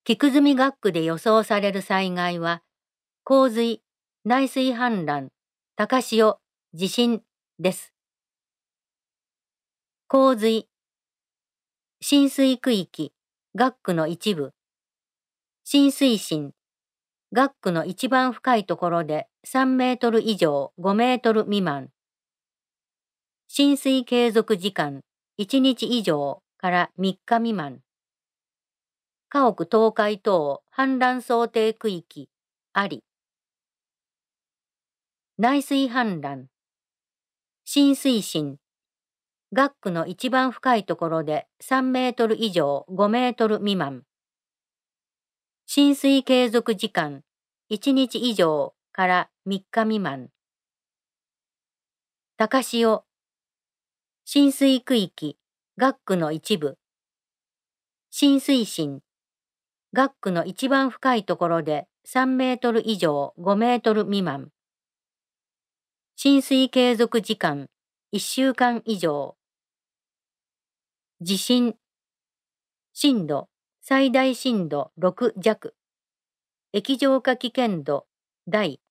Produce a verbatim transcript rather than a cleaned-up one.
木久住学区で予想される災害は、洪水、内水氾濫、高潮、地震です。洪水、浸水区域、学区の一部。浸水深、学区の一番深いところでさんメートル以上ごメートル未満。浸水継続時間いちにち以上からみっか未満。家屋倒壊等氾濫想定区域あり。内水氾濫、浸水深、学区の一番深いところでさんメートル以上ごメートル未満。浸水継続時間いちにち以上からみっか未満。高潮、浸水区域、学区の一部。浸水深、学区の一番深いところでさんメートル以上ごメートル未満。浸水継続時間いっしゅうかん以上。地震、震度、最大震度ろく弱。液状化危険度、大。